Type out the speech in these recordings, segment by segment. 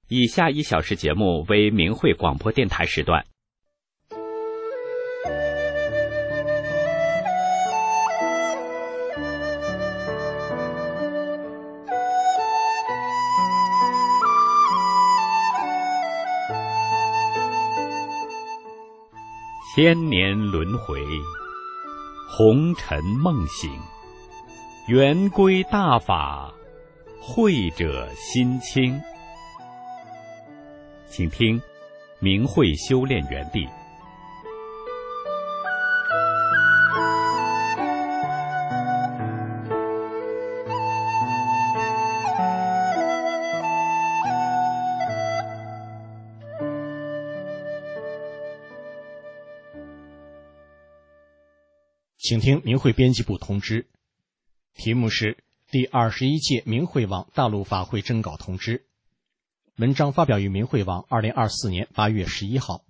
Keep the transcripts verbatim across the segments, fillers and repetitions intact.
以下一小时节目为明慧广播电台时段。千年轮回，红尘梦醒，圆归大法，慧者心清。请听明慧修炼园地。 请听明慧编辑部通知，题目是第二十一届明慧网大陆法会征稿通知。文章发表于明慧网二零二四年八月十一号。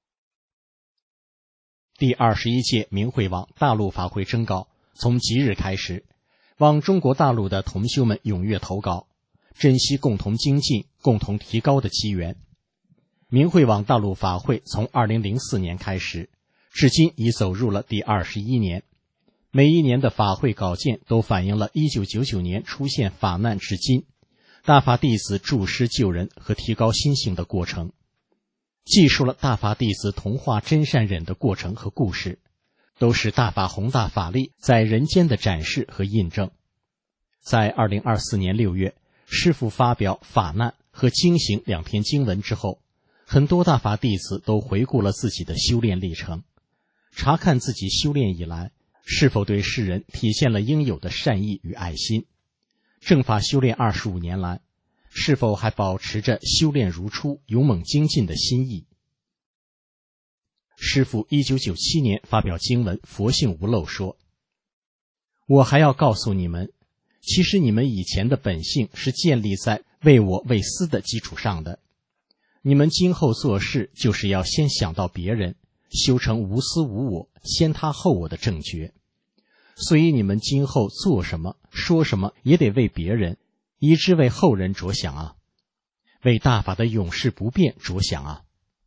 第二十一届明慧网大陆法会征稿从即日开始，望中国大陆的同修们踊跃投稿，珍惜共同精进、共同提高的机缘。明慧网大陆法会从二零零四年开始，至今已走入了第二十一年。每一年的法会稿件都反映了一九九九年出现法难至今，大法弟子助师救人和提高心性的过程，记述了大法弟子同化真善忍的过程和故事，都是大法宏大法力在人间的展示和印证。在二零二四年六月，师父发表法难和经行两篇经文之后，很多大法弟子都回顾了自己的修炼历程，查看自己修炼以来是否对世人体现了应有的善意与爱心，正法修炼二十五年来，是否还保持着修炼如初、勇猛精进的心意。师父一九九七年发表经文《佛性无漏》说：“我还要告诉你们，其实你们以前的本性是建立在为我为私的基础上的。你们今后做事就是要先想到别人，修成无私无我、先他后我的正觉。所以你们今后做什么、说什么也得为别人，以之为后人着想啊，为大法的永世不变着想啊。”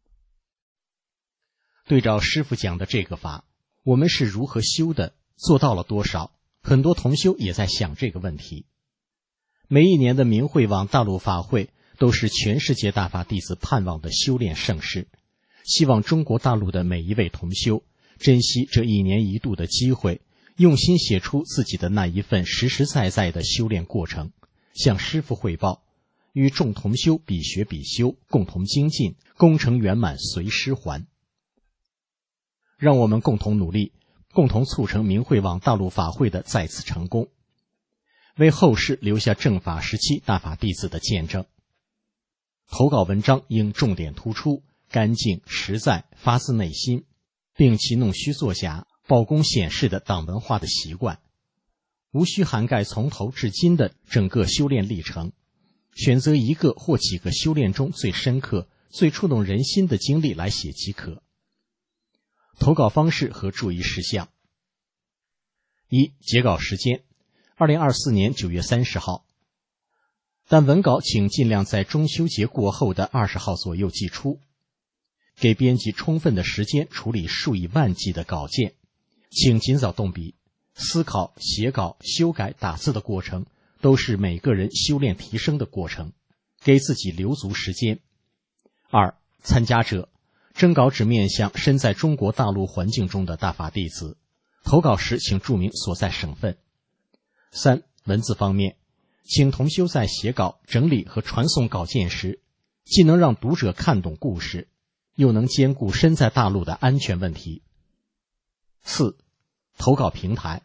对照师父讲的这个法，我们是如何修的，做到了多少？很多同修也在想这个问题。每一年的明慧网大陆法会都是全世界大法弟子盼望的修炼盛事，希望中国大陆的每一位同修珍惜这一年一度的机会，用心写出自己的那一份实实在在的修炼过程，向师父汇报，与众同修比学比修，共同精进，功成圆满随师还。让我们共同努力，共同促成明慧网大陆法会的再次成功，为后世留下正法时期大法弟子的见证。投稿文章应重点突出，干净实在，发自内心，摒弃弄虚作假、报功显示的党文化的习惯，无需涵盖从头至今的整个修炼历程，选择一个或几个修炼中最深刻、最触动人心的经历来写即可。投稿方式和注意事项：一、截稿时间二零二四年九月三十号，但文稿请尽量在中秋节过后的二十号左右寄出，给编辑充分的时间处理数以万计的稿件，请尽早动笔。思考、写稿、修改、打字的过程都是每个人修炼提升的过程，给自己留足时间。二、参加者征稿只面向身在中国大陆环境中的大法弟子，投稿时请注明所在省份。三、文字方面，请同修在写稿、整理和传送稿件时，既能让读者看懂故事，又能兼顾身在大陆的安全问题。四、投稿平台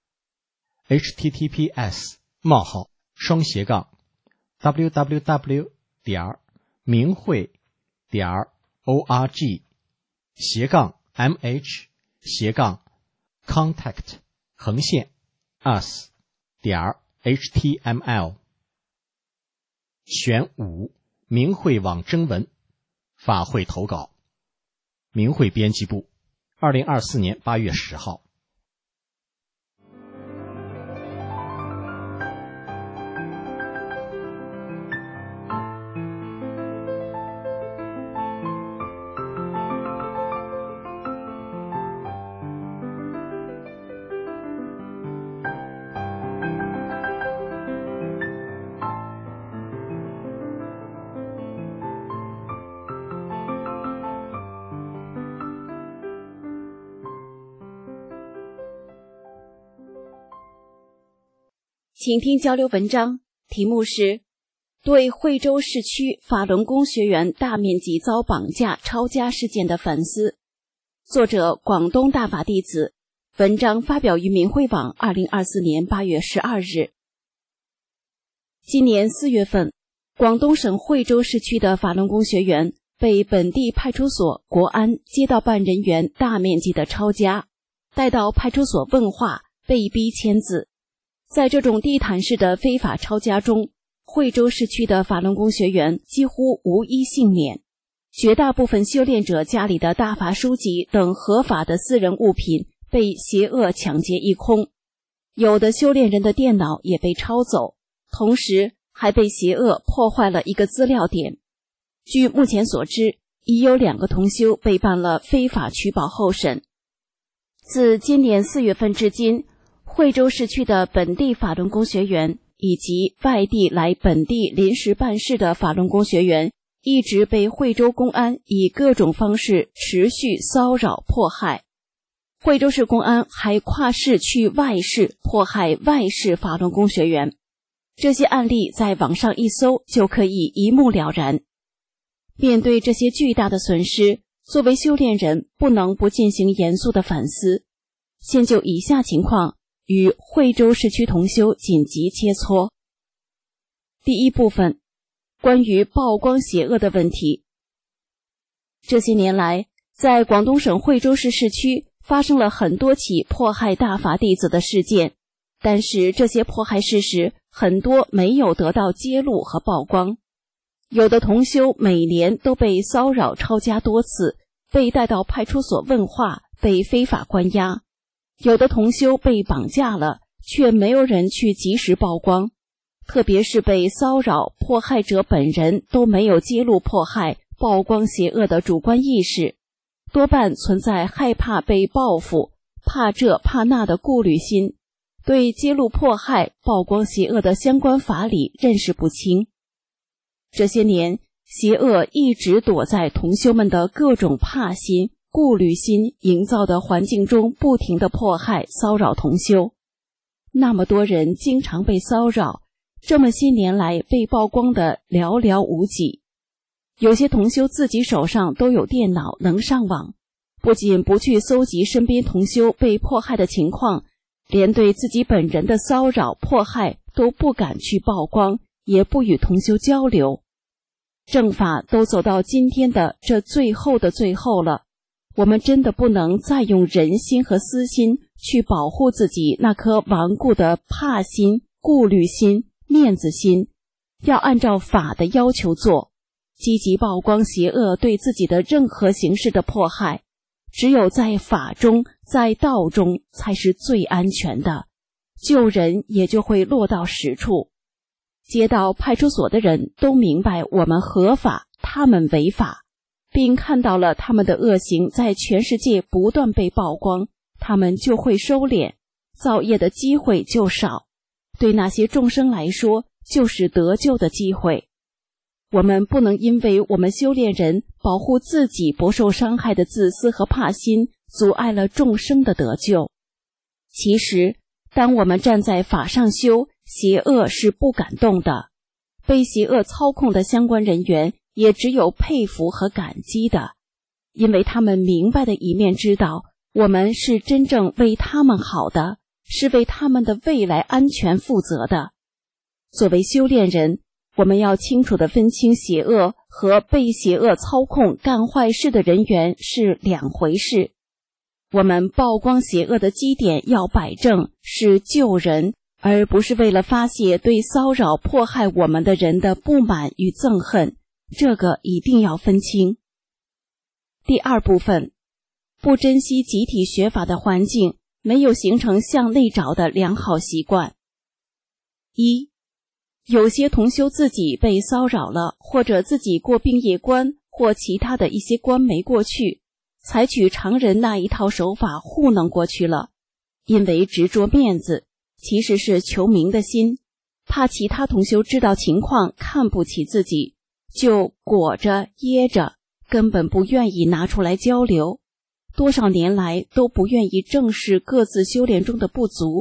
H T T P S 冒号双斜杠 w w w 点明慧点 org 斜杠 mh 斜杠 contact 横线 us 点 html。 选五、明慧网征文法会投稿。明慧编辑部二零二四年八月十号。 请听交流文章，题目是对惠州市区法轮功学员大面积遭绑架抄家事件的反思，作者广东大法弟子，文章发表于明慧网二零二四年八月十二日。今年四月份，广东省惠州市区的法轮功学员被本地派出所、国安、街道办人员大面积的抄家，带到派出所问话，被逼签字。在这种地毯式的非法抄家中，惠州市区的法轮功学员几乎无一幸免，绝大部分修炼者家里的大法书籍等合法的私人物品被邪恶抢劫一空，有的修炼人的电脑也被抄走，同时还被邪恶破坏了一个资料点。据目前所知，已有两个同修被办了非法取保候审。自今年四月份至今，惠州市区的本地法轮功学员以及外地来本地临时办事的法轮功学员一直被惠州公安以各种方式持续骚扰迫害。惠州市公安还跨市去外市迫害外市法轮功学员，这些案例在网上一搜就可以一目了然。面对这些巨大的损失，作为修炼人不能不进行严肃的反思。现就以下情况与惠州市区同修紧急切磋。第一部分，关于曝光邪恶的问题。这些年来，在广东省惠州市市区发生了很多起迫害大法弟子的事件，但是这些迫害事实很多没有得到揭露和曝光。有的同修每年都被骚扰抄家多次，被带到派出所问话，被非法关押。有的同修被绑架了，却没有人去及时曝光，特别是被骚扰迫害者本人都没有揭露迫害、曝光邪恶的主观意识，多半存在害怕被报复、怕这怕那的顾虑心，对揭露迫害、曝光邪恶的相关法理认识不清。这些年，邪恶一直躲在同修们的各种怕心、顾虑心营造的环境中不停地迫害骚扰同修。那么多人经常被骚扰，这么些年来被曝光的寥寥无几。有些同修自己手上都有电脑能上网，不仅不去搜集身边同修被迫害的情况，连对自己本人的骚扰迫害都不敢去曝光，也不与同修交流。正法都走到今天的这最后的最后了，我们真的不能再用人心和私心去保护自己那颗顽固的怕心、顾虑心、面子心，要按照法的要求做，积极曝光邪恶对自己的任何形式的迫害。只有在法中，在道中才是最安全的，救人也就会落到实处。街道派出所的人都明白我们合法，他们违法，并看到了他们的恶行在全世界不断被曝光，他们就会收敛，造业的机会就少，对那些众生来说就是得救的机会。我们不能因为我们修炼人保护自己不受伤害的自私和怕心，阻碍了众生的得救。其实当我们站在法上修，邪恶是不敢动的，被邪恶操控的相关人员也只有佩服和感激的，因为他们明白的一面知道，我们是真正为他们好的，是为他们的未来安全负责的。作为修炼人，我们要清楚地分清邪恶和被邪恶操控干坏事的人员是两回事。我们曝光邪恶的基点要摆正，是救人，而不是为了发泄对骚扰迫害我们的人的不满与憎恨，这个一定要分清。第二部分，不珍惜集体学法的环境，没有形成向内找的良好习惯。一，有些同修自己被骚扰了，或者自己过病业关或其他的一些关没过去，采取常人那一套手法糊弄过去了，因为执着面子，其实是求名的心，怕其他同修知道情况看不起自己，就裹着掖着，根本不愿意拿出来交流。多少年来都不愿意正视各自修炼中的不足，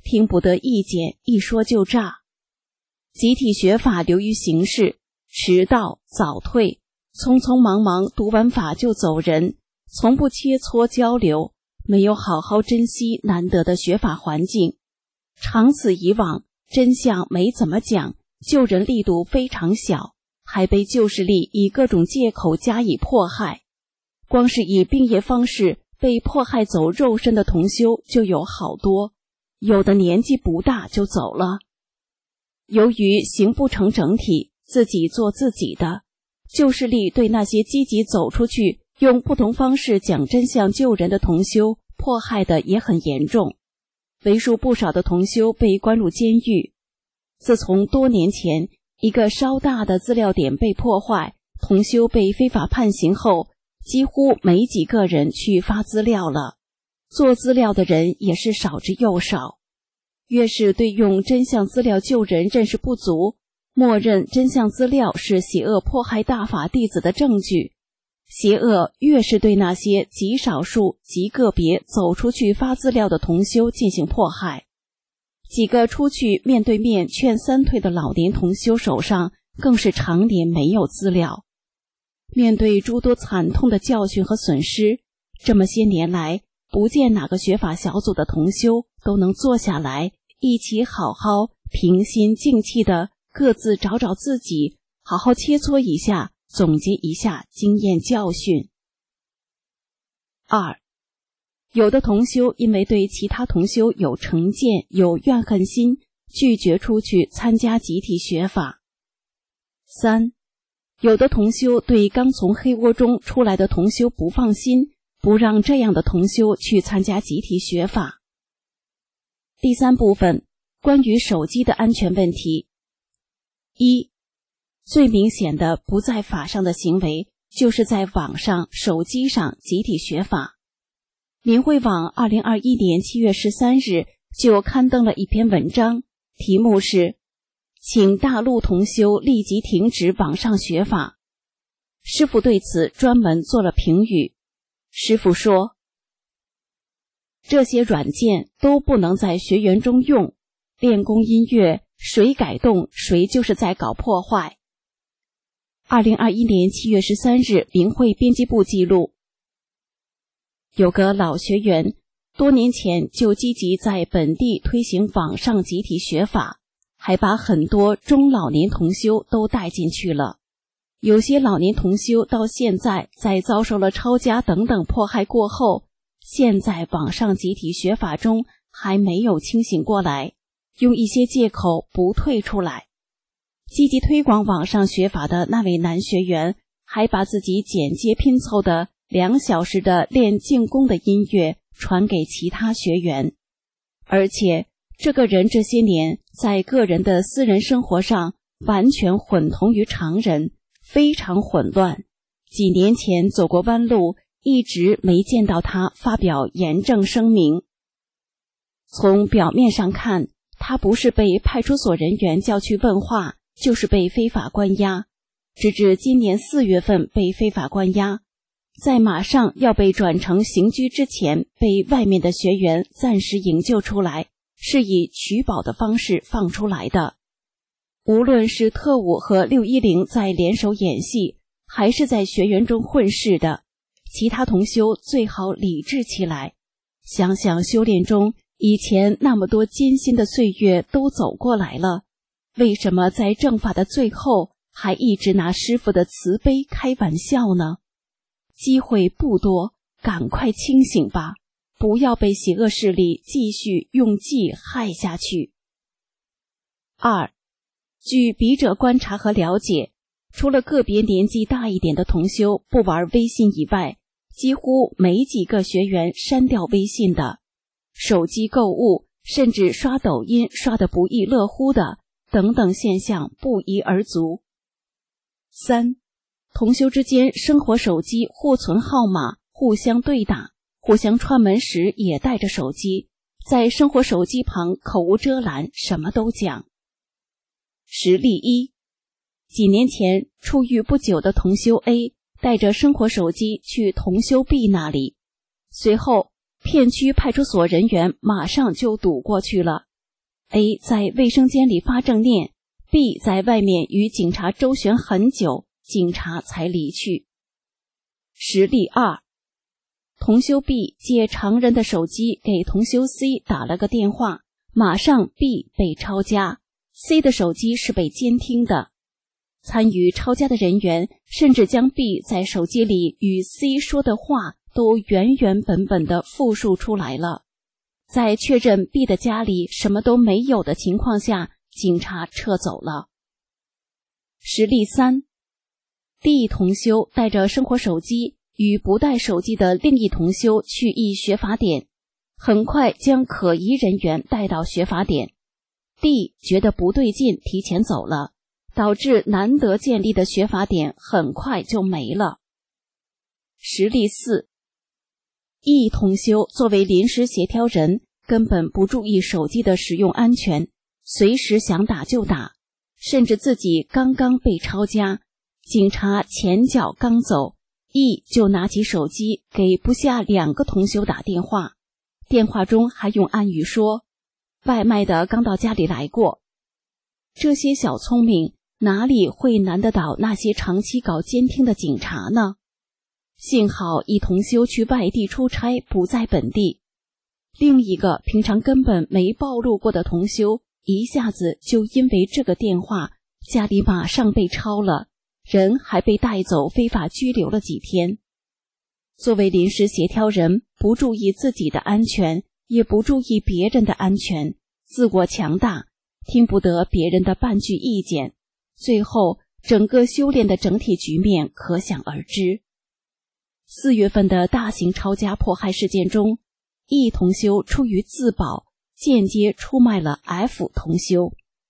听不得意见，一说就炸。集体学法流于形式，迟到早退，匆匆忙忙读完法就走人，从不切磋交流，没有好好珍惜难得的学法环境。长此以往，真相没怎么讲，救人力度非常小，还被旧势力以各种借口加以迫害。光是以病业方式被迫害走肉身的同修就有好多，有的年纪不大就走了。由于形不成整体，自己做自己的，旧势力对那些积极走出去用不同方式讲真相救人的同修迫害的也很严重，为数不少的同修被关入监狱。自从多年前一个稍大的资料点被破坏，同修被非法判刑后，几乎没几个人去发资料了，做资料的人也是少之又少。越是对用真相资料救人认识不足，默认真相资料是邪恶迫害大法弟子的证据，邪恶越是对那些极少数极个别走出去发资料的同修进行迫害。几个出去面对面劝三退的老年同修手上更是常年没有资料。面对诸多惨痛的教训和损失，这么些年来不见哪个学法小组的同修都能坐下来一起好好平心静气的各自找找自己，好好切磋一下，总结一下经验教训。二，有的同修因为对其他同修有成见、有怨恨心，拒绝出去参加集体学法。三，有的同修对刚从黑窝中出来的同修不放心，不让这样的同修去参加集体学法。第三部分，关于手机的安全问题。一，最明显的不在法上的行为，就是在网上、手机上集体学法。明慧网二零二一年七月十三日就刊登了一篇文章，题目是请大陆同修立即停止网上学法。师父对此专门做了评语。师父说，这些软件都不能在学员中用，练功音乐谁改动谁就是在搞破坏。二零二一年七月十三日明慧编辑部记录，有个老学员多年前就积极在本地推行网上集体学法，还把很多中老年同修都带进去了。有些老年同修到现在在遭受了抄家等等迫害过后，现在网上集体学法中还没有清醒过来，用一些借口不退出来。积极推广网上学法的那位男学员还把自己剪接拼凑的两小时的练静功的音乐传给其他学员，而且这个人这些年在个人的私人生活上完全混同于常人，非常混乱。几年前走过弯路，一直没见到他发表严正声明。从表面上看，他不是被派出所人员叫去问话，就是被非法关押，直至今年四月份被非法关押，在马上要被转成刑拘之前，被外面的学员暂时营救出来，是以取保的方式放出来的。无论是特务和六一零在联手演戏，还是在学员中混事的，其他同修最好理智起来，想想修炼中以前那么多艰辛的岁月都走过来了，为什么在正法的最后还一直拿师父的慈悲开玩笑呢？机会不多，赶快清醒吧，不要被邪恶势力继续用计害下去。二，据笔者观察和了解，除了个别年纪大一点的同修不玩微信以外，几乎没几个学员删掉微信的。手机购物，甚至刷抖音刷得不亦乐乎的等等现象不一而足。三，同修之间生活手机互存号码，互相对打，互相串门时也带着手机，在生活手机旁口无遮拦，什么都讲。实例一，几年前出狱不久的同修 A 带着生活手机去同修 B 那里，随后片区派出所人员马上就堵过去了， A 在卫生间里发正念， B 在外面与警察周旋很久，警察才离去。实例二，同修 B 借常人的手机给同修 C 打了个电话，马上 B 被抄家， C 的手机是被监听的。参与抄家的人员甚至将 B 在手机里与 C 说的话都原原本本地复述出来了。在确认 B 的家里什么都没有的情况下，警察撤走了。实例三， D 同修带着生活手机与不带手机的另一同修去一学法点，很快将可疑人员带到学法点。 D 觉得不对劲，提前走了，导致难得建立的学法点很快就没了。实例四， E 同修作为临时协调人，根本不注意手机的使用安全，随时想打就打，甚至自己刚刚被抄家，警察前脚刚走， E 就拿起手机给不下两个同修打电话，电话中还用暗语说外卖的刚到家里来过。这些小聪明哪里会难得倒那些长期搞监听的警察呢？幸好一同修去外地出差，不在本地。另一个平常根本没暴露过的同修，一下子就因为这个电话，家里马上被抄了，人还被带走非法拘留了几天。作为临时协调人，不注意自己的安全，也不注意别人的安全，自我强大，听不得别人的半句意见，最后整个修炼的整体局面可想而知。四月份的大型抄家迫害事件中， E 同修出于自保，间接出卖了 F 同修。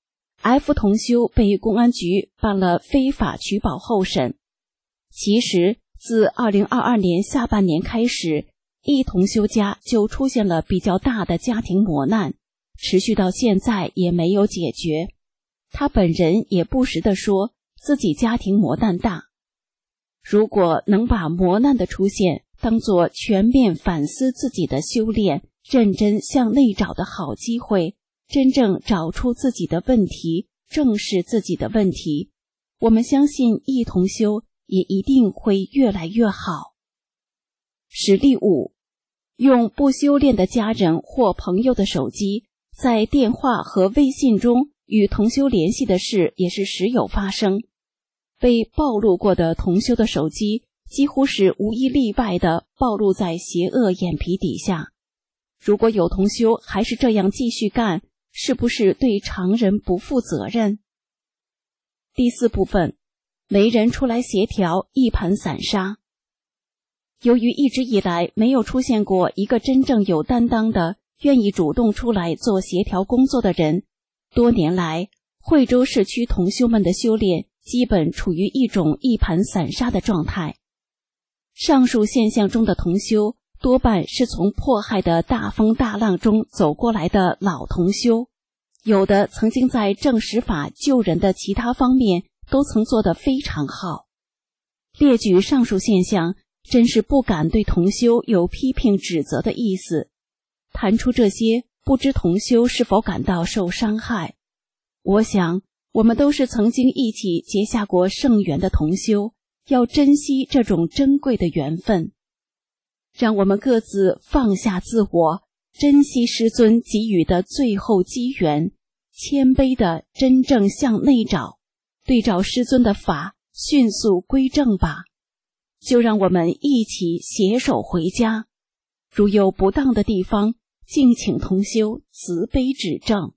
F 同修被公安局办了非法取保候审。其实自二零二二年下半年开始， E 同修家就出现了比较大的家庭磨难，持续到现在也没有解决。他本人也不时地说自己家庭磨难大。如果能把磨难的出现当作全面反思自己的修炼，认真向内找的好机会，真正找出自己的问题，正视自己的问题，我们相信一同修也一定会越来越好。实例五，用不修炼的家人或朋友的手机，在电话和微信中与同修联系的事也是时有发生。被暴露过的同修的手机几乎是无一例外的暴露在邪恶眼皮底下。如果有同修还是这样继续干，是不是对常人不负责任？第四部分，没人出来协调，一盘散沙。由于一直以来没有出现过一个真正有担当的、愿意主动出来做协调工作的人，多年来惠州市区同修们的修炼基本处于一种一盘散沙的状态。上述现象中的同修多半是从迫害的大风大浪中走过来的老同修，有的曾经在正实法救人的其他方面都曾做得非常好。列举上述现象，真是不敢对同修有批评指责的意思。谈出这些，不知同修是否感到受伤害。我想我们都是曾经一起结下过圣缘的同修，要珍惜这种珍贵的缘分。让我们各自放下自我，珍惜师尊给予的最后机缘，谦卑地真正向内找，对照师尊的法，迅速归正吧。就让我们一起携手回家。如有不当的地方，敬请同修慈悲指正。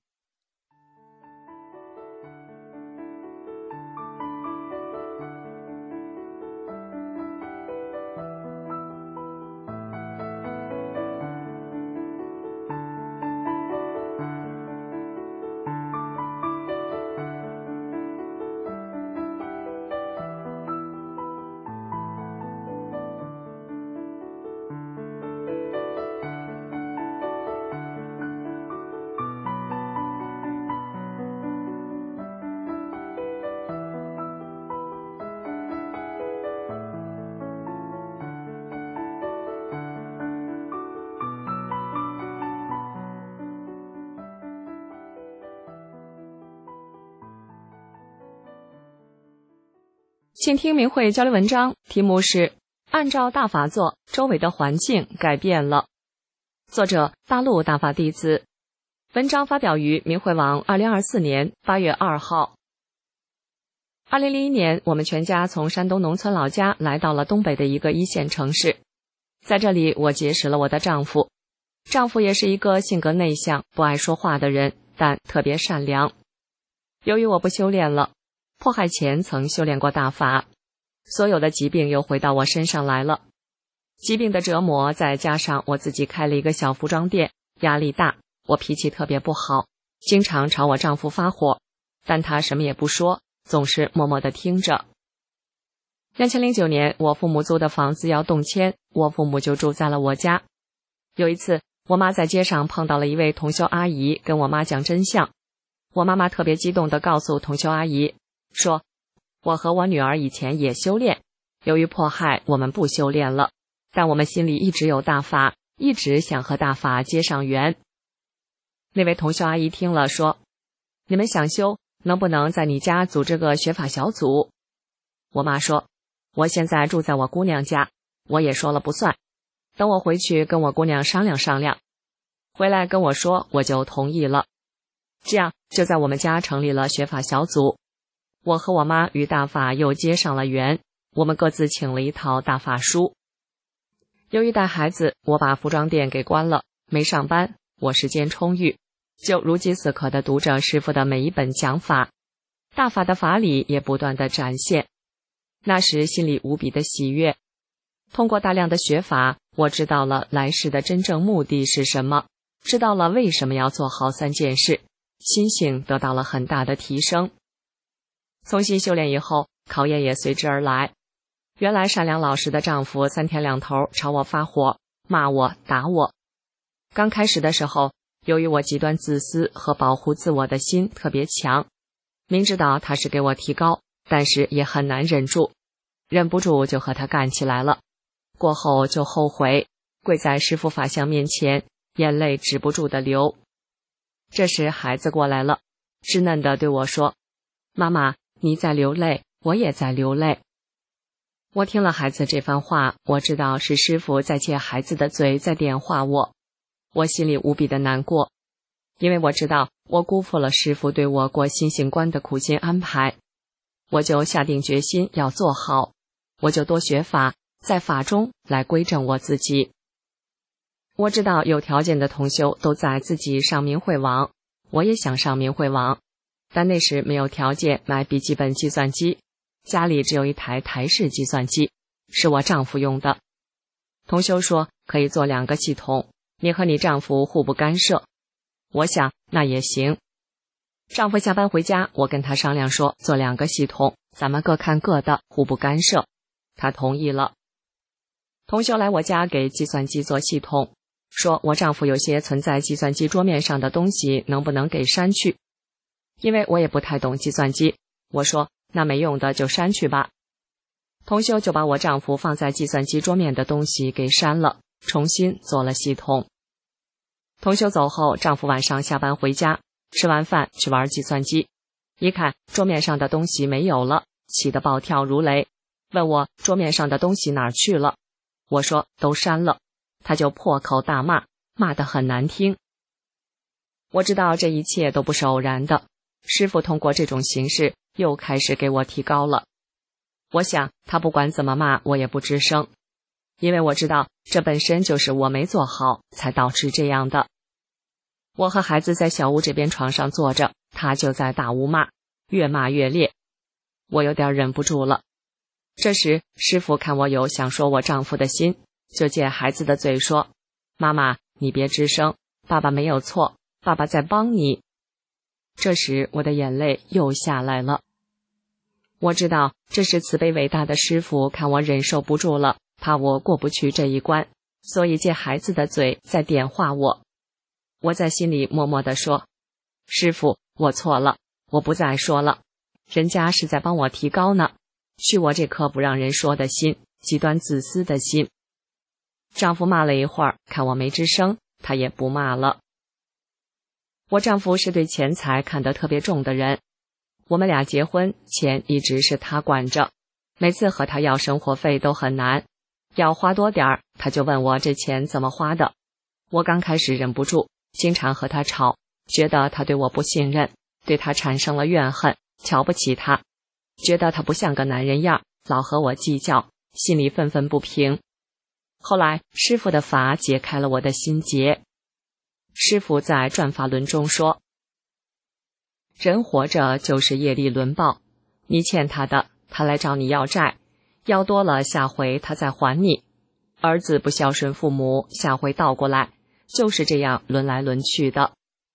请听明慧交流文章，题目是按照大法做，周围的环境改变了。作者大陆大法弟子，文章发表于明慧网二零二四年八月二号。二零零一年，我们全家从山东农村老家来到了东北的一个一线城市，在这里我结识了我的丈夫。丈夫也是一个性格内向、不爱说话的人，但特别善良。由于我不修炼了，迫害前曾修炼过大法，所有的疾病又回到我身上来了。疾病的折磨，再加上我自己开了一个小服装店，压力大，我脾气特别不好，经常朝我丈夫发火，但他什么也不说，总是默默地听着。二零零九年，我父母租的房子要动迁，我父母就住在了我家。有一次，我妈在街上碰到了一位同修阿姨，跟我妈讲真相。我妈妈特别激动地告诉同修阿姨说，我和我女儿以前也修炼，由于迫害，我们不修炼了，但我们心里一直有大法，一直想和大法结上缘。那位同修阿姨听了说，你们想修，能不能在你家组织个学法小组？我妈说，我现在住在我姑娘家，我也说了不算，等我回去跟我姑娘商量商量，回来跟我说，我就同意了。这样就在我们家成立了学法小组，我和我妈与大法又接上了缘，我们各自请了一套大法书。由于带孩子，我把服装店给关了，没上班，我时间充裕，就如饥似渴地读着师父的每一本讲法，大法的法理也不断地展现。那时心里无比的喜悦。通过大量的学法，我知道了来世的真正目的是什么，知道了为什么要做好三件事，心性得到了很大的提升。重新修炼以后，考验也随之而来。原来善良老实的丈夫三天两头朝我发火，骂我打我。刚开始的时候，由于我极端自私和保护自我的心特别强，明知道他是给我提高，但是也很难忍住，忍不住就和他干起来了。过后就后悔，跪在师父法像面前，眼泪止不住的流。这时孩子过来了，稚嫩地对我说，妈妈，你在流泪，我也在流泪。我听了孩子这番话，我知道是师父在借孩子的嘴在点化我，我心里无比的难过，因为我知道我辜负了师父对我过心性观的苦心安排。我就下定决心要做好，我就多学法，在法中来归正我自己。我知道有条件的同修都在自己上明慧网，我也想上明慧网，但那时没有条件买笔记本计算机，家里只有一台台式计算机，是我丈夫用的。同修说可以做两个系统，你和你丈夫互不干涉。我想那也行。丈夫下班回家，我跟他商量说做两个系统，咱们各看各的，互不干涉。他同意了。同修来我家给计算机做系统，说我丈夫有些存在计算机桌面上的东西能不能给删去。因为我也不太懂计算机，我说那没用的就删去吧。同修就把我丈夫放在计算机桌面的东西给删了，重新做了系统。同修走后，丈夫晚上下班回家，吃完饭去玩计算机，一看桌面上的东西没有了，气得暴跳如雷，问我桌面上的东西哪儿去了。我说都删了，他就破口大骂，骂得很难听。我知道这一切都不是偶然的，师父通过这种形式又开始给我提高了。我想他不管怎么骂我也不吱声，因为我知道这本身就是我没做好才导致这样的。我和孩子在小屋这边床上坐着，他就在大屋骂，越骂越烈，我有点忍不住了。这时师父看我有想说我丈夫的心，就借孩子的嘴说，妈妈你别吱声，爸爸没有错，爸爸在帮你。这时我的眼泪又下来了。我知道这是慈悲伟大的师父看我忍受不住了，怕我过不去这一关，所以借孩子的嘴在点化我。我在心里默默地说，师父我错了，我不再说了，人家是在帮我提高呢，去我这颗不让人说的心，极端自私的心。丈夫骂了一会儿，看我没吱声，他也不骂了。我丈夫是对钱财看得特别重的人，我们俩结婚，钱一直是他管着， 每次和他要生活费都很难，要花多点儿，他就问我这钱怎么花的。我刚开始忍不住，经常和他吵，觉得他对我不信任，对他产生了怨恨，瞧不起他，觉得他不像个男人样，老和我计较，心里愤愤不平。后来师父的法解开了我的心结。师父在转法轮中说，人活着就是业力轮报，你欠他的，他来找你要债，要多了下回他再还你。儿子不孝顺父母，下回倒过来，就是这样轮来轮去的。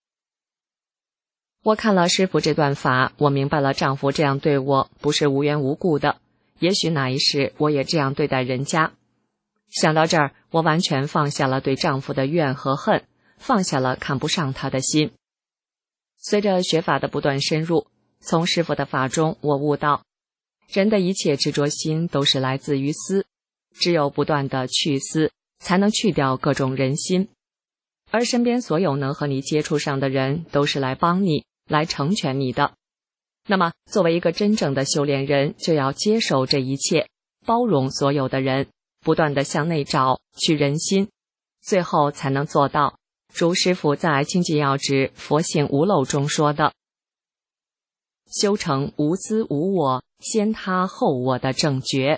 我看了师父这段法，我明白了丈夫这样对我不是无缘无故的，也许哪一世我也这样对待人家。想到这儿，我完全放下了对丈夫的怨和恨，放下了看不上他的心。随着学法的不断深入，从师父的法中，我悟到，人的一切执着心都是来自于思，只有不断的去思，才能去掉各种人心。而身边所有能和你接触上的人，都是来帮你，来成全你的。那么，作为一个真正的修炼人，就要接受这一切，包容所有的人，不断的向内找，去人心，最后才能做到如师父在《经济要旨佛性无漏》中说的，修成无私无我，先他后我的正觉。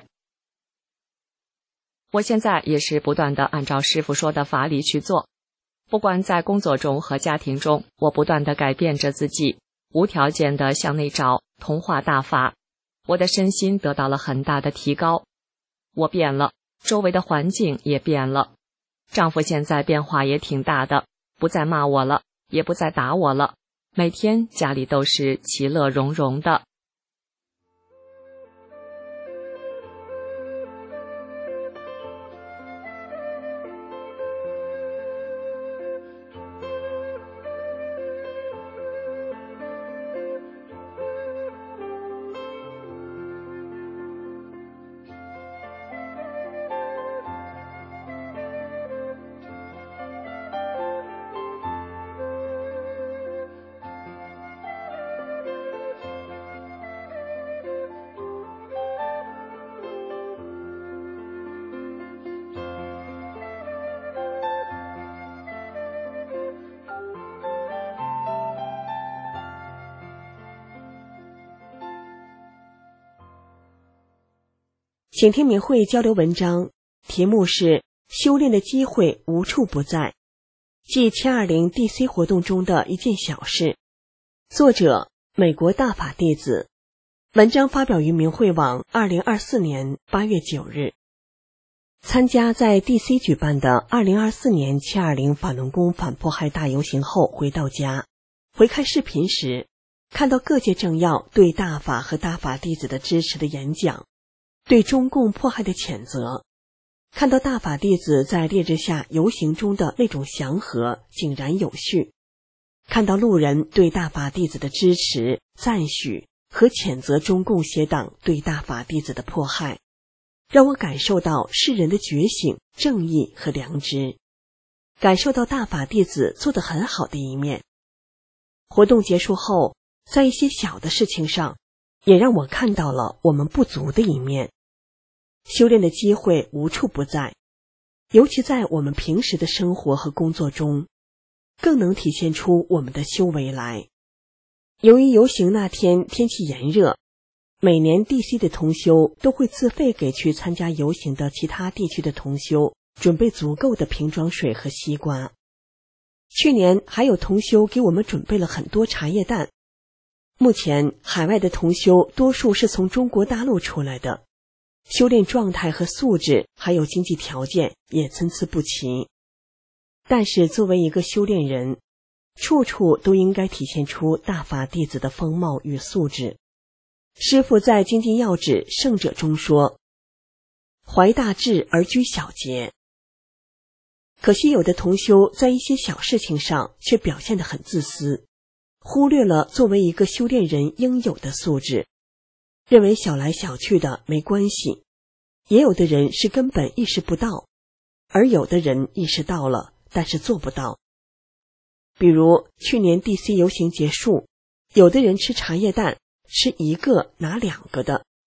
我现在也是不断的按照师父说的法理去做，不管在工作中和家庭中，我不断的改变着自己，无条件的向内找，同化大法，我的身心得到了很大的提高。我变了，周围的环境也变了。丈夫现在变化也挺大的，不再骂我了，也不再打我了，每天家里都是其乐融融的。 请听明慧交流文章，题目是修炼的机会无处不在，即七二零 D C 活动中的一件小事。作者美国大法弟子，文章发表于明慧网二零二四年八月九日。参加在 D C 举办的二零二四年七二零法轮功反迫害大游行后回到家，回看视频时，看到各界政要对大法和大法弟子的支持的演讲，对中共迫害的谴责，看到大法弟子在烈日下游行中的那种祥和井然有序，看到路人对大法弟子的支持、赞许和谴责中共邪党对大法弟子的迫害，让我感受到世人的觉醒、正义和良知，感受到大法弟子做得很好的一面。活动结束后，在一些小的事情上，也让我看到了我们不足的一面。修炼的机会无处不在，尤其在我们平时的生活和工作中，更能体现出我们的修为来。由于游行那天天气炎热，每年 D C 的同修都会自费给去参加游行的其他地区的同修准备足够的瓶装水和西瓜。去年还有同修给我们准备了很多茶叶蛋。目前海外的同修多数是从中国大陆出来的，修炼状态和素质还有经济条件也参差不齐。但是作为一个修炼人，处处都应该体现出大法弟子的风貌与素质。师父在《精进要旨圣者》中说，怀大志而居小节。可惜有的同修在一些小事情上却表现得很自私，忽略了作为一个修炼人应有的素质，认为小来小去的没关系。也有的人是根本意识不到，而有的人意识到了，但是做不到。比如去年 D C 游行结束，有的人吃茶叶蛋，吃一个拿两个的，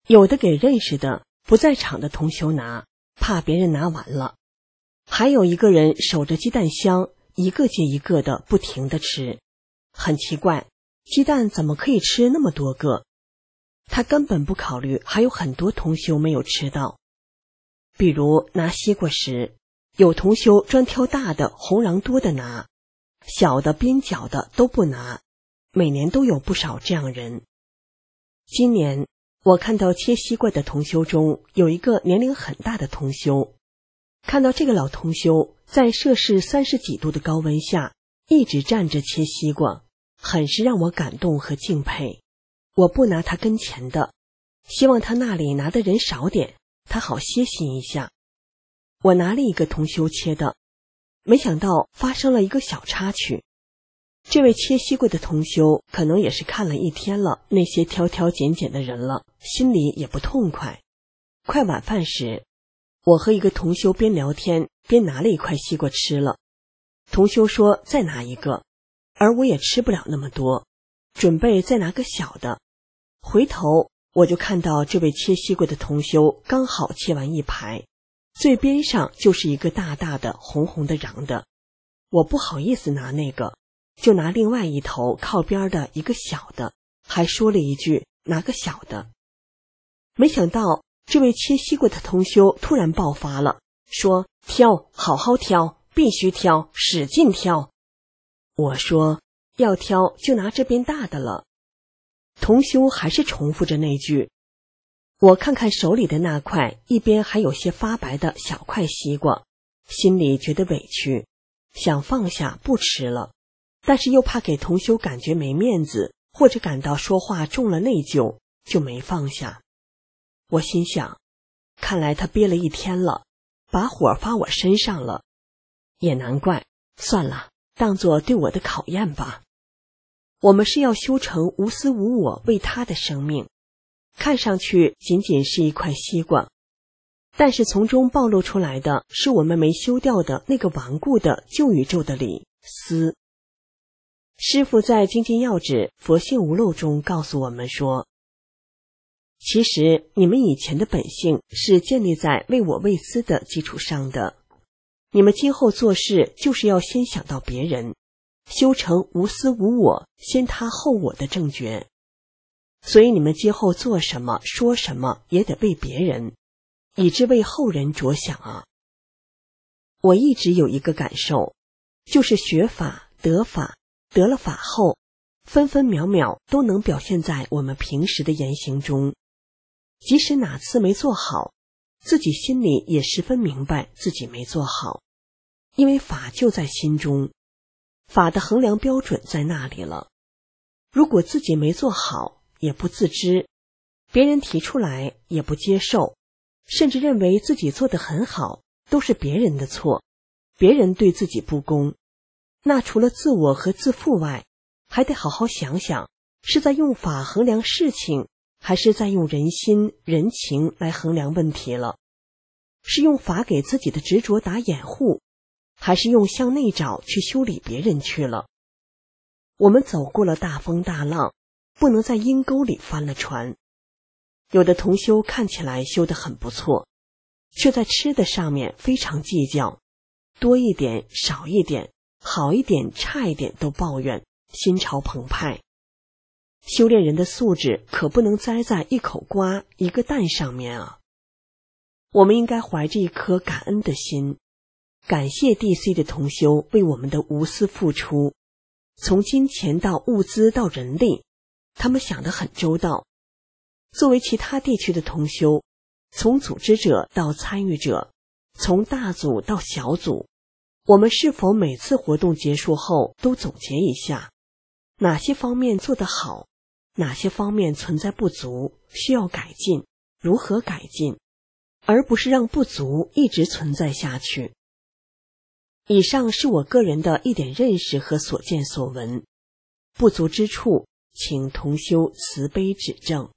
有的给认识的不在场的同修拿，怕别人拿完了。还有一个人守着鸡蛋箱，一个接一个的不停地吃。很奇怪，鸡蛋怎么可以吃那么多个？他根本不考虑还有很多同修没有吃到。比如拿西瓜时，有同修专挑大的红瓤多的拿，小的边角的都不拿，每年都有不少这样人。今年我看到切西瓜的同修中有一个年龄很大的同修，看到这个老同修在摄氏三十几度的高温下一直站着切西瓜，很是让我感动和敬佩。我不拿他跟前的，希望他那里拿的人少点，他好歇息一下。我拿了一个同修切的，没想到发生了一个小插曲。这位切西瓜的同修可能也是看了一天了那些挑挑拣拣的人了，心里也不痛快。快晚饭时，我和一个同修边聊天边拿了一块西瓜吃了。同修说再拿一个，而我也吃不了那么多，准备再拿个小的。回头我就看到这位切西瓜的同修刚好切完一排，最边上就是一个大大的红红的瓤的。我不好意思拿那个，就拿另外一头靠边的一个小的，还说了一句拿个小的。没想到这位切西瓜的同修突然爆发了，说挑，好好挑，必须挑，使劲挑。我说要挑就拿这边大的了。同修还是重复着那句。我看看手里的那块一边还有些发白的小块西瓜，心里觉得委屈，想放下不吃了，但是又怕给同修感觉没面子，或者感到说话中了内疚，就没放下。我心想，看来他憋了一天了，把火发我身上了，也难怪，算了，当作对我的考验吧。我们是要修成无私无我为他的生命，看上去仅仅是一块西瓜，但是从中暴露出来的是我们没修掉的那个顽固的旧宇宙的理思。师父在《精进要旨佛性无漏》中告诉我们说，其实你们以前的本性是建立在为我为私的基础上的，你们今后做事就是要先想到别人，修成无私无我，先他后我的正觉。所以你们今后做什么说什么也得为别人，以致为后人着想啊。我一直有一个感受，就是学法得法，得了法后，分分秒秒都能表现在我们平时的言行中。即使哪次没做好，自己心里也十分明白自己没做好，因为法就在心中，法的衡量标准在那里了。如果自己没做好，也不自知，别人提出来也不接受，甚至认为自己做得很好，都是别人的错，别人对自己不公，那除了自我和自负外，还得好好想想，是在用法衡量事情，还是在用人心人情来衡量问题了？是用法给自己的执着打掩护，还是用向内找去修理别人去了？我们走过了大风大浪，不能在阴沟里翻了船。有的同修看起来修得很不错，却在吃的上面非常计较，多一点少一点，好一点差一点都抱怨，心潮澎湃。修炼人的素质可不能栽在一口瓜一个蛋上面啊！我们应该怀着一颗感恩的心，感谢 D C 的同修为我们的无私付出，从金钱到物资到人力，他们想得很周到。作为其他地区的同修，从组织者到参与者，从大组到小组，我们是否每次活动结束后都总结一下，哪些方面做得好，哪些方面存在不足，需要改进，如何改进，而不是让不足一直存在下去。以上是我个人的一点认识和所见所闻，不足之处，请同修慈悲指正。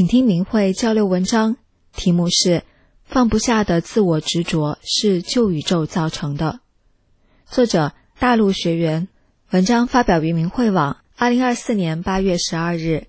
请听明慧交流文章，题目是放不下的自我执着是旧宇宙造成的。作者大陆学员，文章发表于明慧网二零二四年八月十二日。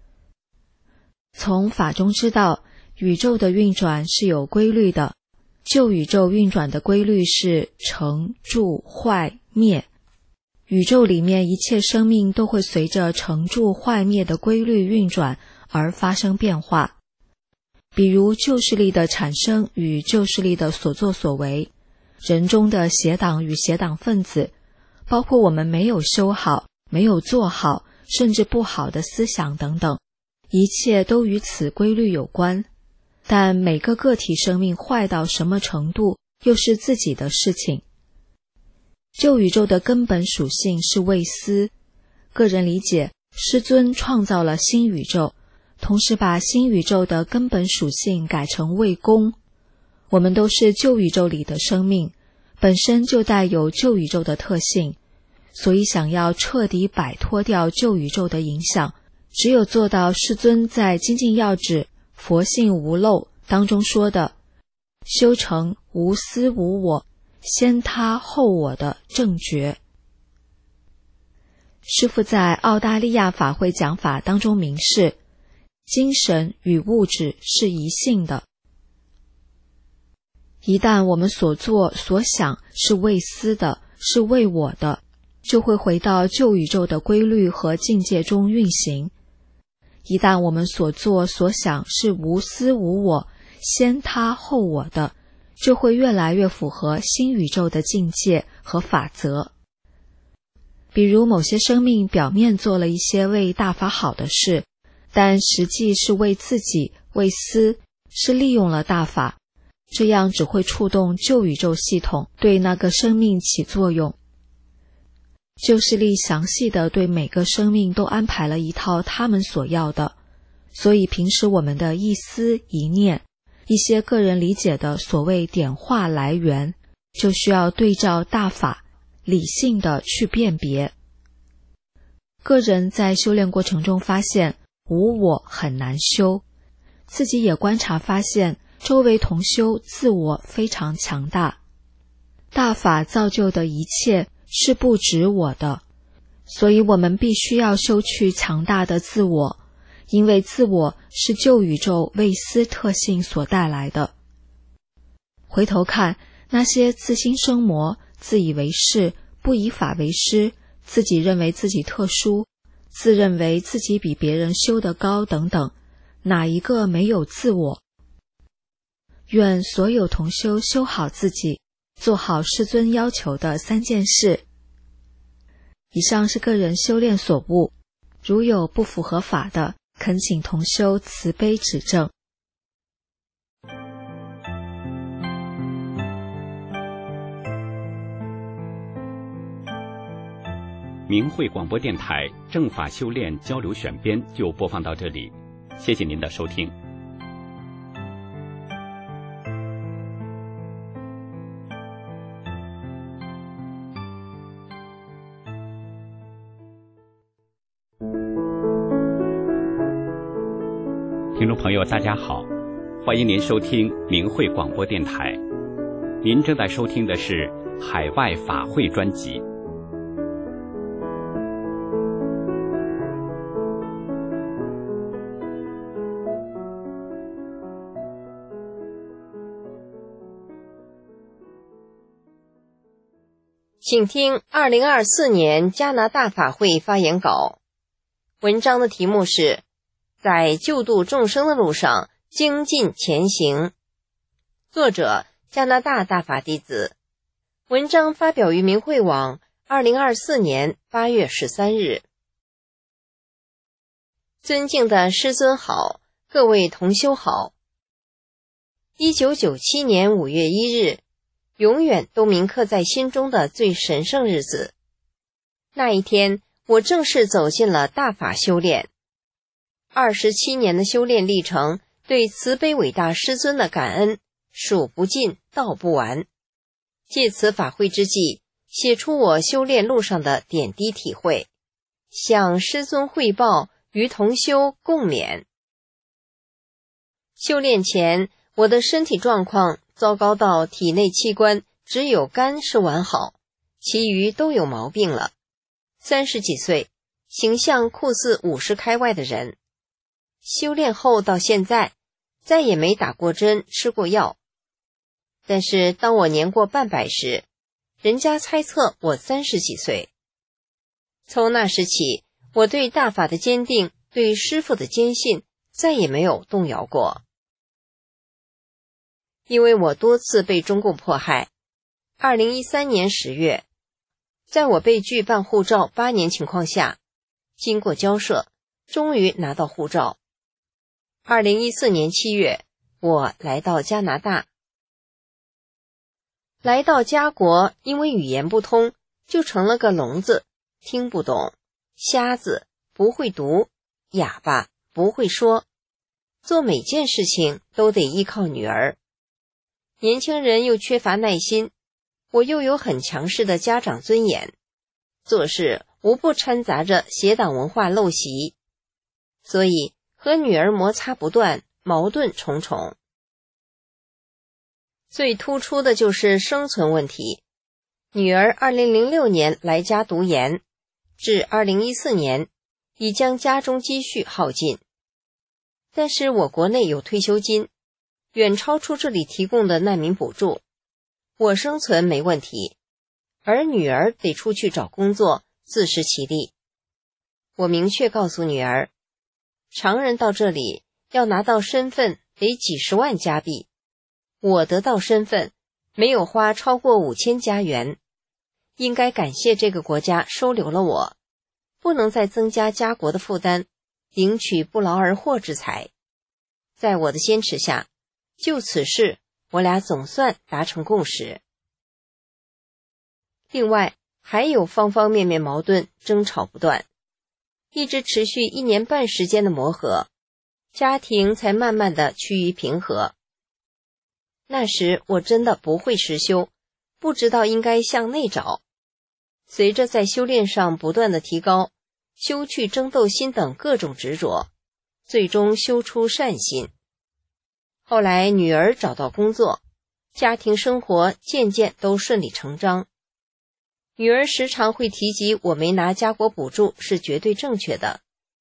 从法中知道，宇宙的运转是有规律的，旧宇宙运转的规律是成、住、坏、灭。宇宙里面一切生命都会随着成、住、坏、灭的规律运转而发生变化。比如旧势力的产生与旧势力的所作所为，人中的邪党与邪党分子，包括我们没有修好、没有做好，甚至不好的思想等等，一切都与此规律有关。但每个个体生命坏到什么程度，又是自己的事情。旧宇宙的根本属性是未思，个人理解，师尊创造了新宇宙，同时把新宇宙的根本属性改成未功。我们都是旧宇宙里的生命，本身就带有旧宇宙的特性，所以想要彻底摆脱掉旧宇宙的影响，只有做到师尊在《精进要旨》佛性无漏当中说的，修成无私无我，先他后我的正觉。师父在澳大利亚法会讲法当中明示，精神与物质是一性的。一旦我们所做所想是为私的，是为我的，就会回到旧宇宙的规律和境界中运行。一旦我们所做所想是无私无我，先他后我的，就会越来越符合新宇宙的境界和法则。比如某些生命表面做了一些为大法好的事，但实际是为自己，为私，是利用了大法，这样只会触动旧宇宙系统，对那个生命起作用。旧势力详细的对每个生命都安排了一套他们所要的，所以平时我们的一思一念，一些个人理解的所谓点化来源，就需要对照大法，理性的去辨别。个人在修炼过程中发现无我很难修，自己也观察发现周围同修自我非常强大。大法造就的一切是不止我的，所以我们必须要修去强大的自我，因为自我是旧宇宙未思特性所带来的。回头看那些自心生魔、自以为是、不以法为师、自己认为自己特殊、自认为自己比别人修得高等等，哪一个没有自我？愿所有同修修好自己，做好师尊要求的三件事。以上是个人修炼所悟，如有不符合法的，恳请同修慈悲指正。 明慧广播电台正法修炼交流选编就播放到这里，谢谢您的收听。听众朋友大家好，欢迎您收听明慧广播电台，您正在收听的是海外法会专辑。 请听二零二四年加拿大法会发言稿，文章的题目是在救度众生的路上精进前行，作者加拿大大法弟子，文章发表于明慧网二零二四年八月十三日。尊敬的师尊好，各位同修好。一九九七年五月一日，永远都铭刻在心中的最神圣日子。那一天，我正式走进了大法修炼。二十七年的修炼历程，对慈悲伟大师尊的感恩数不尽道不完。借此法会之际，写出我修炼路上的点滴体会，向师尊汇报，与同修共勉。 修炼前，我的身体状况糟糕到体内器官只有肝是完好，其余都有毛病了。三十几岁，形象酷似五十开外的人。修炼后到现在，再也没打过针，吃过药。但是当我年过半百时，人家猜测我三十几岁。从那时起，我对大法的坚定，对师父的坚信，再也没有动摇过。因为我多次被中共迫害，二零一三年十月，在我被拒办护照八年情况下，经过交涉，终于拿到护照。二零一四年七月，我来到加拿大。来到家国，因为语言不通，就成了个聋子，听不懂，瞎子，不会读，哑巴，不会说，做每件事情都得依靠女儿。年轻人又缺乏耐心，我又有很强势的家长尊严，做事无不掺杂着邪党文化陋习，所以和女儿摩擦不断，矛盾重重。最突出的就是生存问题。女儿二零零六年来家读研，至二零一四年已将家中积蓄耗尽。但是我国内有退休金，远超出这里提供的难民补助，我生存没问题，而女儿得出去找工作，自食其力。我明确告诉女儿，常人到这里要拿到身份得几十万加币，我得到身份没有花超过五千加元，应该感谢这个国家收留了我，不能再增加家国的负担，领取不劳而获之财。在我的坚持下，就此事我俩总算达成共识。另外还有方方面面矛盾，争吵不断，一直持续一年半时间的磨合，家庭才慢慢的趋于平和。那时我真的不会实修，不知道应该向内找。随着在修炼上不断的提高，修去争斗心等各种执着，最终修出善心。后来女儿找到工作，家庭生活渐渐都顺理成章。女儿时常会提及我没拿家国补助是绝对正确的。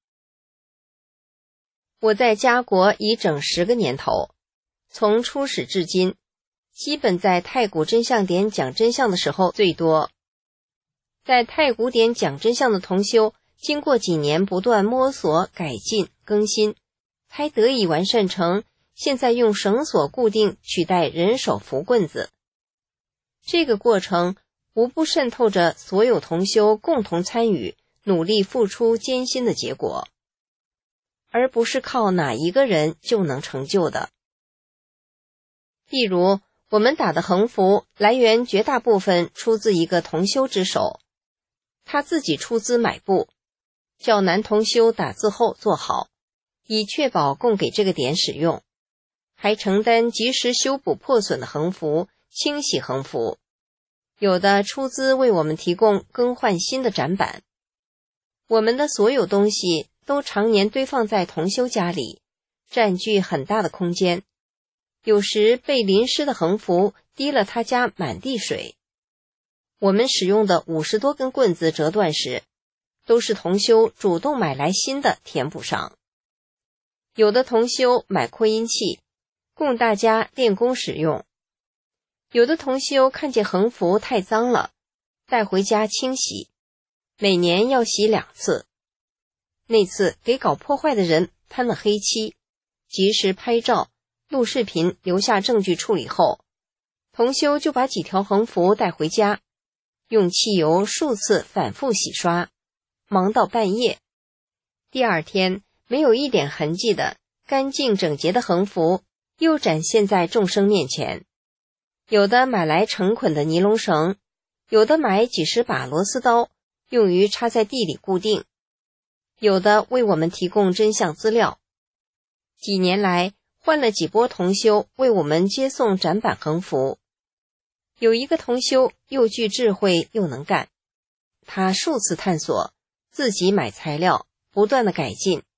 我在家国已整十个年头，从初始至今，基本在太古真相点讲真相的时候最多。在太古点讲真相的同修，经过几年不断摸索、改进、更新，才得以完善成现在用绳索固定取代人手扶棍子。这个过程无不渗透着所有同修共同参与、努力付出艰辛的结果，而不是靠哪一个人就能成就的。例如，我们打的横幅来源绝大部分出自一个同修之手，他自己出资买布，叫男同修打字后做好，以确保供给这个点使用，还承担及时修补破损的横幅、清洗横幅，有的出资为我们提供更换新的展板。我们的所有东西都常年堆放在同修家里，占据很大的空间，有时被淋湿的横幅滴了他家满地水。我们使用的五十多根棍子折断时，都是同修主动买来新的填补上。有的同修买扩音器，供大家练功使用。有的同修看见横幅太脏了，带回家清洗，每年要洗两次。那次给搞破坏的人喷了黑漆，及时拍照、录视频留下证据处理后，同修就把几条横幅带回家，用汽油数次反复洗刷，忙到半夜。第二天，没有一点痕迹的干净整洁的横幅又展现在众生面前。有的买来成捆的尼龙绳，有的买几十把螺丝刀，用于插在地里固定，有的为我们提供真相资料。几年来，换了几波同修为我们接送展板横幅。有一个同修又具智慧又能干，他数次探索，自己买材料，不断的改进，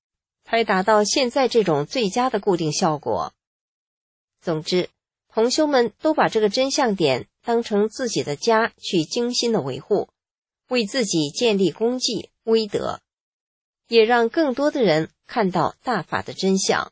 才达到现在这种最佳的固定效果。总之，同修们都把这个真相点当成自己的家去精心的维护，为自己建立功绩威德，也让更多的人看到大法的真相。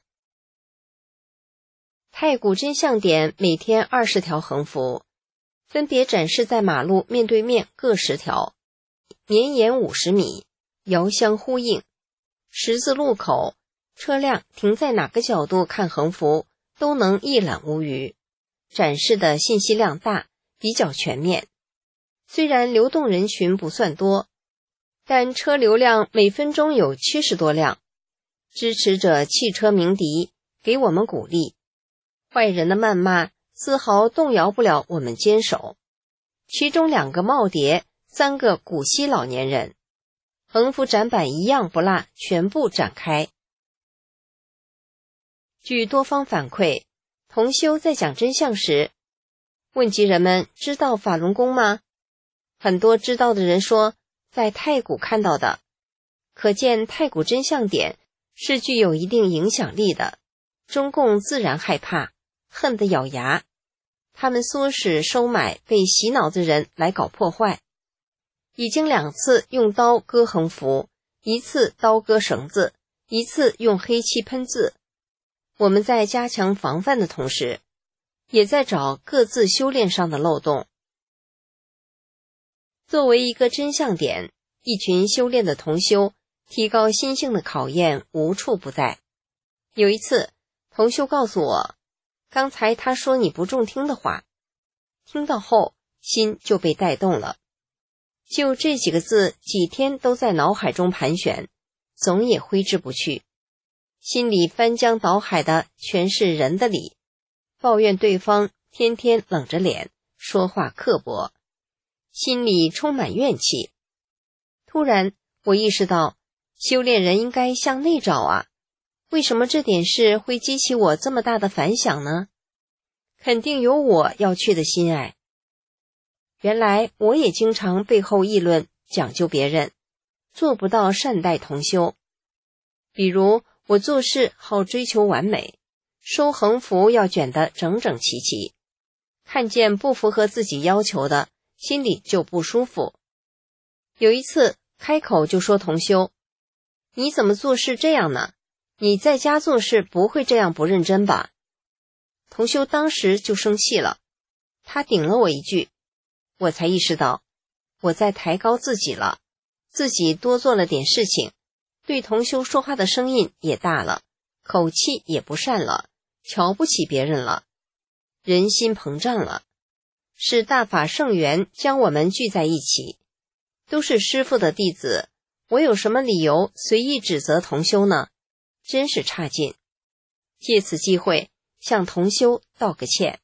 太古真相点每天二十条横幅，分别展示在马路面对面各十条，绵延五十米，遥相呼应。十字路口，车辆停在哪个角度看横幅都能一览无余，展示的信息量大，比较全面。虽然流动人群不算多，但车流量每分钟有七十多辆，支持者汽车鸣笛，给我们鼓励。坏人的谩骂丝毫动摇不了我们坚守。其中两个耄耋，三个古稀老年人，横幅展板一样不落，全部展开。据多方反馈，同修在讲真相时，问及人们知道法轮功吗？很多知道的人说在太古看到的，可见太古真相点是具有一定影响力的。中共自然害怕，恨得咬牙，他们唆使收买被洗脑的人来搞破坏，已经两次用刀割横幅，一次刀割绳子，一次用黑漆喷字。我们在加强防范的同时，也在找各自修炼上的漏洞。作为一个真相点，一群修炼的同修提高心性的考验无处不在。有一次，同修告诉我，刚才他说你不中听的话，听到后心就被带动了。就这几个字，几天都在脑海中盘旋，总也挥之不去。心里翻江倒海的全是人的理，抱怨对方天天冷着脸，说话刻薄，心里充满怨气。突然我意识到，修炼人应该向内找啊，为什么这点事会激起我这么大的反响呢？肯定有我要去的心爱。原来我也经常背后议论，讲究别人，做不到善待同修。比如我做事好追求完美，收横幅要卷得整整齐齐，看见不符合自己要求的，心里就不舒服。有一次开口就说同修，你怎么做事这样呢？你在家做事不会这样不认真吧？同修当时就生气了，他顶了我一句，我才意识到我在抬高自己了，自己多做了点事情，对同修说话的声音也大了，口气也不善了，瞧不起别人了，人心膨胀了。是大法圣缘将我们聚在一起，都是师父的弟子，我有什么理由随意指责同修呢？真是差劲。借此机会向同修道个歉。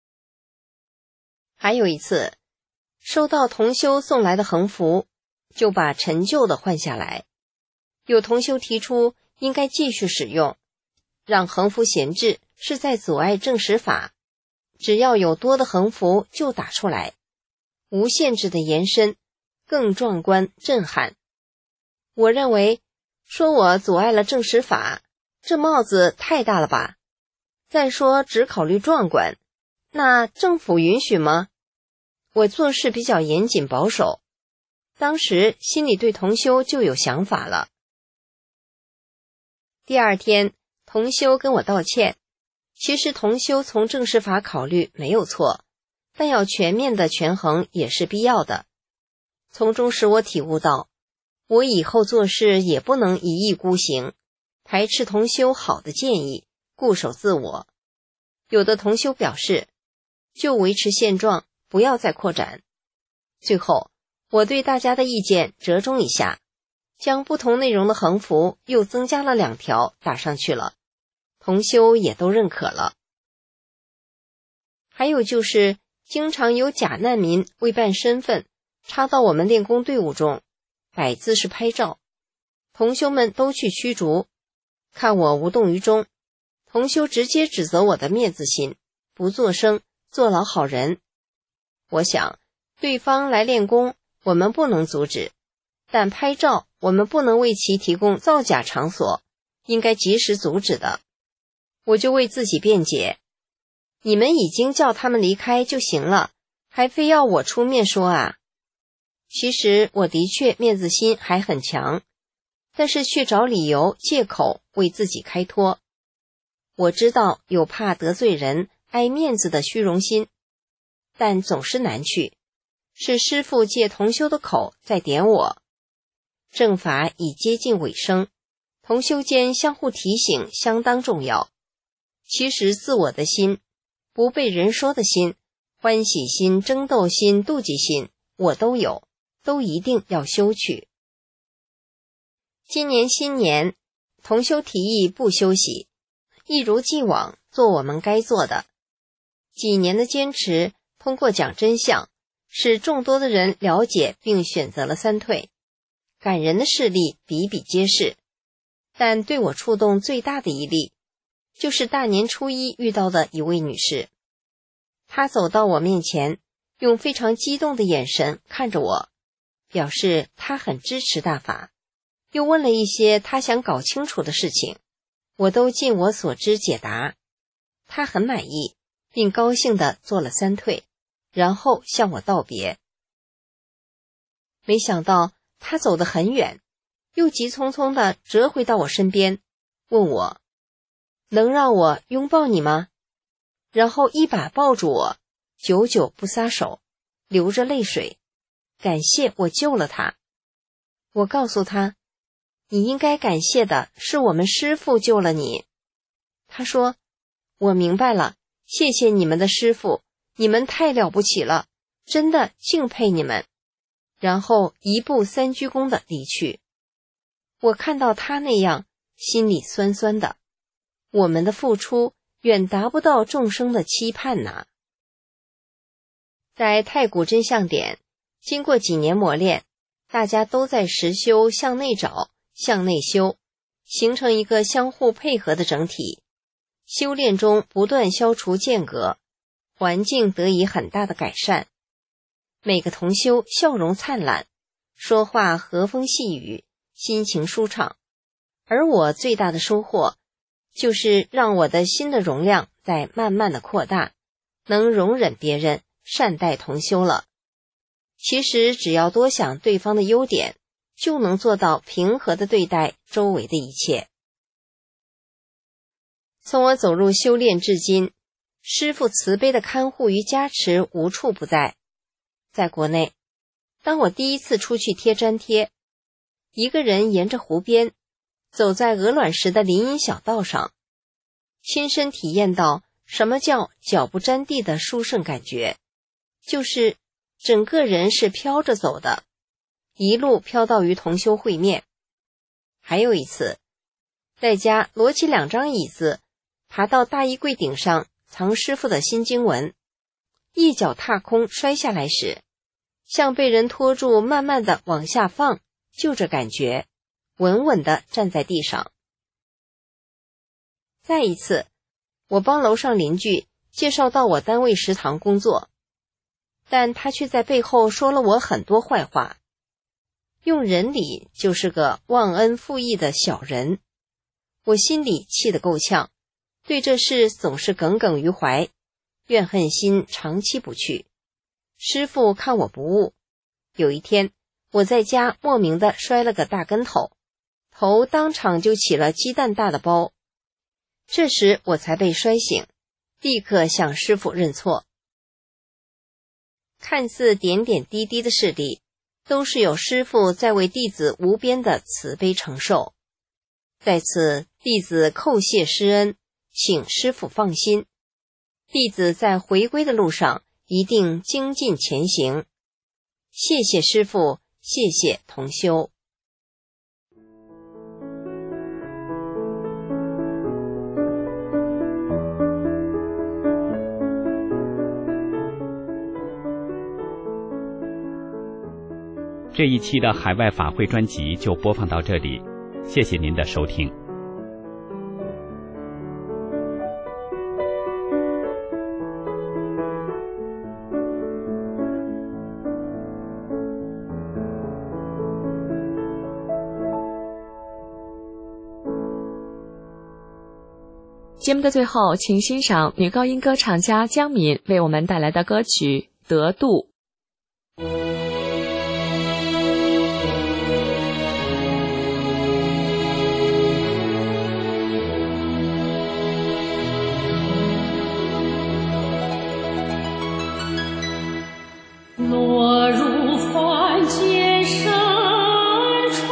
还有一次，收到同修送来的横幅，就把陈旧的换下来。有同修提出应该继续使用，让横幅闲置是在阻碍正实法，只要有多的横幅就打出来，无限制的延伸，更壮观震撼。我认为说我阻碍了正实法，这帽子太大了吧？再说只考虑壮观，那政府允许吗？我做事比较严谨保守，当时心里对同修就有想法了。第二天，同修跟我道歉，其实同修从正实法考虑没有错，但要全面的权衡也是必要的。从中使我体悟到，我以后做事也不能一意孤行，排斥同修好的建议，固守自我。有的同修表示，就维持现状，不要再扩展。最后，我对大家的意见折中一下，将不同内容的横幅又增加了两条打上去了，同修也都认可了。还有就是经常有假难民伪扮身份插到我们练功队伍中，摆姿势拍照，同修们都去驱逐。看我无动于衷，同修直接指责我的面子心，不作声，做老好人。我想对方来练功我们不能阻止，但拍照我们不能为其提供造假场所， 应该及时阻止的。我就为自己辩解，你们已经叫他们离开就行了，还非要我出面说啊？其实我的确面子心还很强，但是却找理由借口为自己开脱。我知道有怕得罪人爱面子的虚荣心，但总是难去，是师父借同修的口在点我。正法已接近尾声，同修间相互提醒相当重要。其实自我的心、不被人说的心、欢喜心、争斗心、妒忌心，我都有，都一定要修去。今年新年，同修提议不休息，一如既往做我们该做的。几年的坚持，通过讲真相，使众多的人了解并选择了三退。感人的事例比比皆是，但对我触动最大的一例，就是大年初一遇到的一位女士。她走到我面前，用非常激动的眼神看着我，表示她很支持大法，又问了一些她想搞清楚的事情，我都尽我所知解答。她很满意，并高兴地做了三退，然后向我道别。没想到她走得很远，又急匆匆地折回到我身边，问我能让我拥抱你吗？然后一把抱住我，久久不撒手，流着泪水，感谢我救了他。我告诉他，你应该感谢的是我们师父救了你。他说，我明白了，谢谢你们的师父，你们太了不起了，真的敬佩你们。然后一步三鞠躬的离去。我看到他那样，心里酸酸的。我们的付出远达不到众生的期盼呐。在太古真相点，经过几年磨练，大家都在实修向内找、向内修，形成一个相互配合的整体。修炼中不断消除间隔，环境得以很大的改善。每个同修笑容灿烂，说话和风细雨，心情舒畅。而我最大的收获，就是让我的心的容量在慢慢的扩大，能容忍别人，善待同修了。其实只要多想对方的优点，就能做到平和的对待周围的一切。从我走入修炼至今，师父慈悲的看护与加持无处不在。在国内，当我第一次出去贴粘贴，一个人沿着湖边，走在鹅卵石的林荫小道上，亲身体验到什么叫脚不沾地的殊胜感觉，就是整个人是飘着走的，一路飘到与同修会面。还有一次，在家摞起两张椅子，爬到大衣柜顶上藏师父的新经文，一脚踏空摔下来时，像被人拖住慢慢的往下放，就这感觉，稳稳地站在地上。再一次，我帮楼上邻居介绍到我单位食堂工作，但他却在背后说了我很多坏话，用人理就是个忘恩负义的小人。我心里气得够呛，对这事总是耿耿于怀，怨恨心长期不去。师父看我不悟，有一天我在家莫名的摔了个大跟头，头当场就起了鸡蛋大的包。这时我才被摔醒，立刻向师父认错。看似点点滴滴的事例，都是有师父在为弟子无边的慈悲承受。在此，弟子叩谢师恩，请师父放心，弟子在回归的路上一定精进前行。谢谢师父，谢谢同修。 这一期的海外法会专辑就播放到这里，谢谢您的收听。 节目的最后，请欣赏女高音歌唱家江敏为我们带来的歌曲《得度》。 落入凡间深处，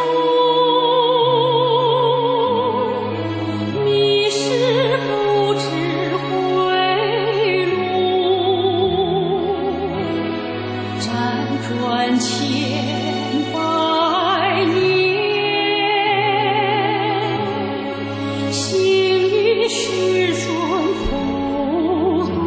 迷失不知回路，辗转千百年，行于世尊普度。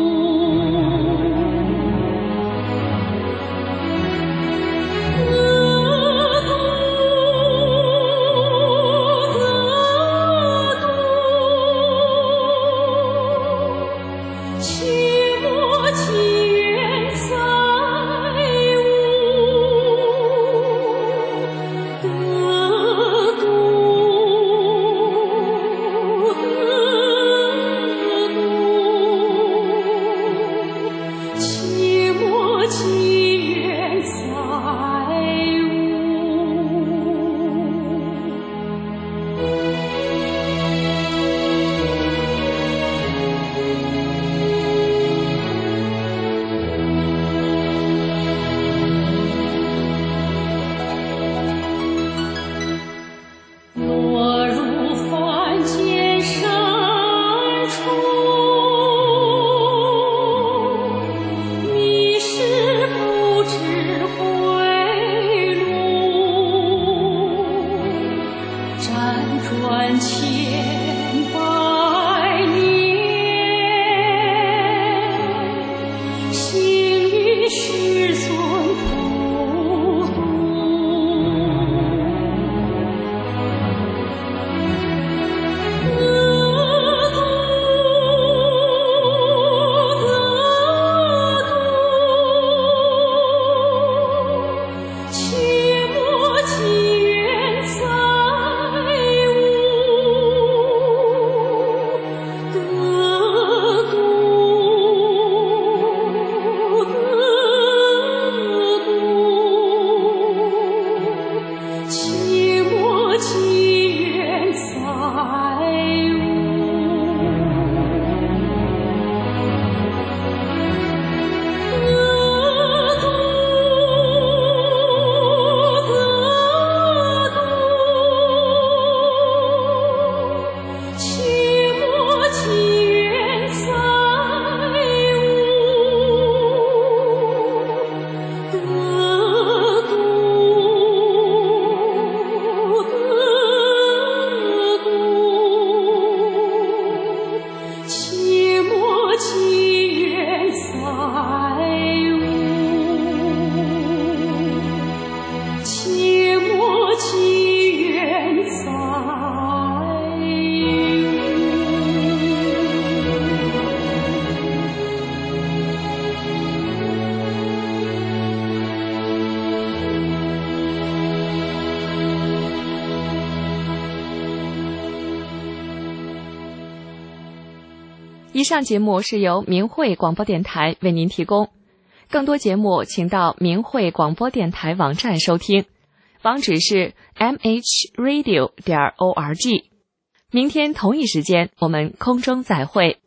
以上节目是由明慧广播电台为您提供，更多节目请到明慧广播电台网站收听，网址是 m h radio 点 org。明天同一时间我们空中再会。